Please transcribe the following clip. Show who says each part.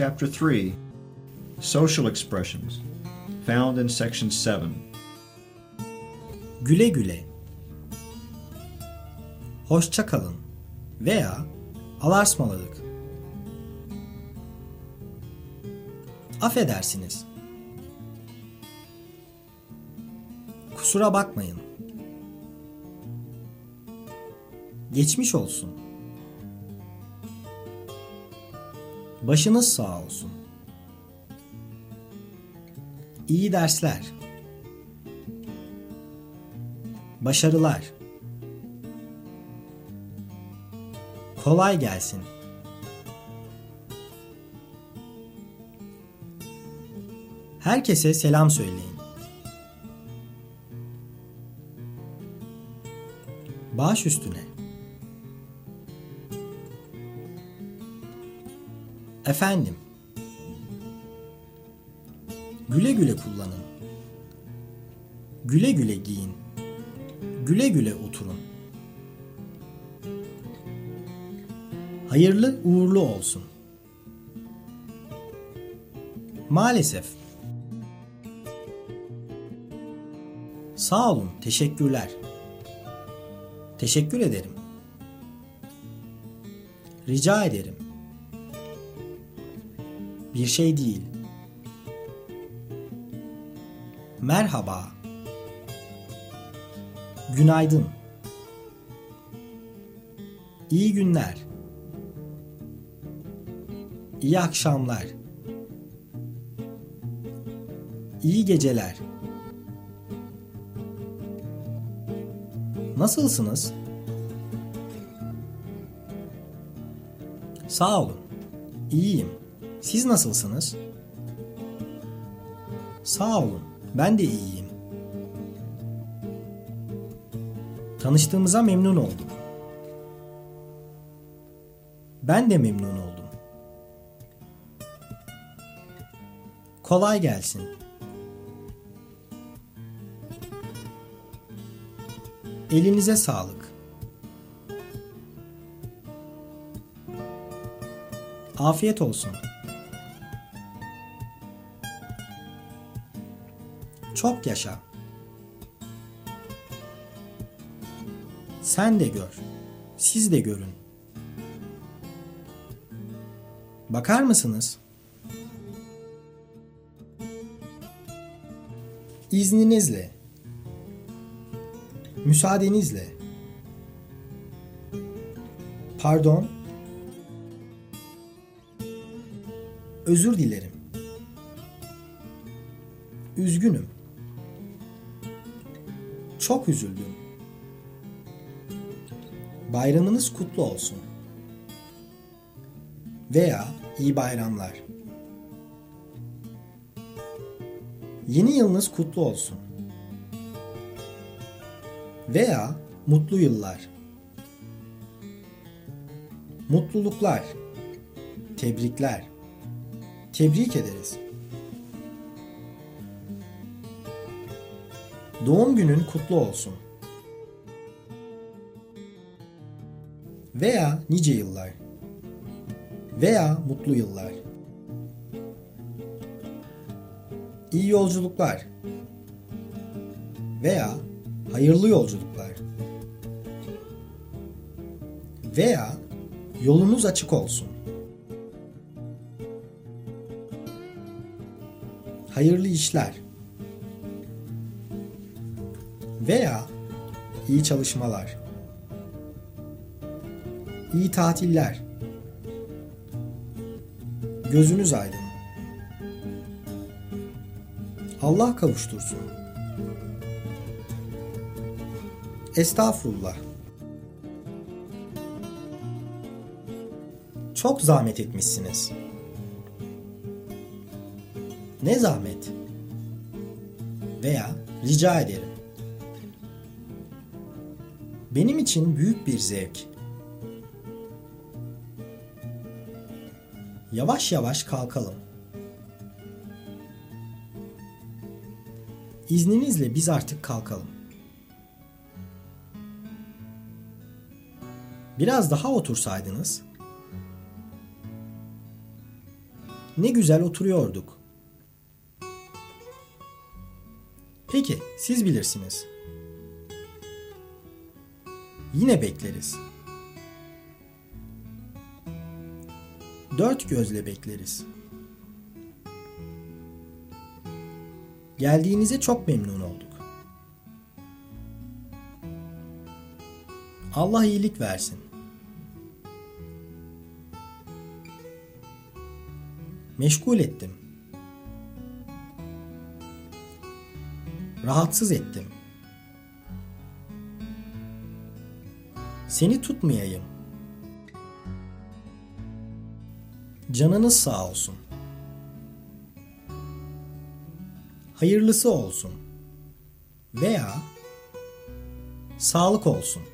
Speaker 1: Chapter 3, Social Expressions, found in Section 7.
Speaker 2: Güle güle, hoşça kalın veya alarsmaladık. Affedersiniz. Kusura bakmayın. Geçmiş olsun. Başınız sağ olsun. İyi dersler. Başarılar. Kolay gelsin. Herkese selam söyleyin. Baş üstüne. Efendim. Güle güle kullanın. Güle güle giyin. Güle güle oturun. Hayırlı uğurlu olsun. Maalesef. Sağ olun, teşekkürler. Teşekkür ederim. Rica ederim. Bir şey değil. Merhaba. Günaydın. İyi günler. İyi akşamlar. İyi geceler. Nasılsınız? Sağ olun. İyiyim. Siz nasılsınız? Sağ olun. Ben de iyiyim. Tanıştığımıza memnun oldum. Ben de memnun oldum. Kolay gelsin. Elinize sağlık. Afiyet olsun. Çok yaşa. Sen de gör. Siz de görün. Bakar mısınız? İzninizle. Müsaadenizle. Pardon. Özür dilerim. Üzgünüm. Çok üzüldüm. Bayramınız kutlu olsun. Veya iyi bayramlar. Yeni yılınız kutlu olsun. Veya mutlu yıllar. Mutluluklar. Tebrikler. Tebrik ederiz. Doğum günün kutlu olsun. Veya nice yıllar. Veya mutlu yıllar. İyi yolculuklar. Veya hayırlı yolculuklar. Veya yolunuz açık olsun. Hayırlı işler. Veya iyi çalışmalar. İyi tatiller. Gözünüz aydın. Allah kavuştursun. Estağfurullah. Çok zahmet etmişsiniz. Ne zahmet? Veya rica ederim. Benim için büyük bir zevk. Yavaş yavaş kalkalım. İzninizle biz artık kalkalım. Biraz daha otursaydınız. Ne güzel oturuyorduk. Peki, siz bilirsiniz. Yine bekleriz. Dört gözle bekleriz. Geldiğinize çok memnun olduk. Allah iyilik versin. Meşgul ettim. Rahatsız ettim. Seni tutmayayım. Canınız sağ olsun. Hayırlısı olsun. Veya sağlık olsun.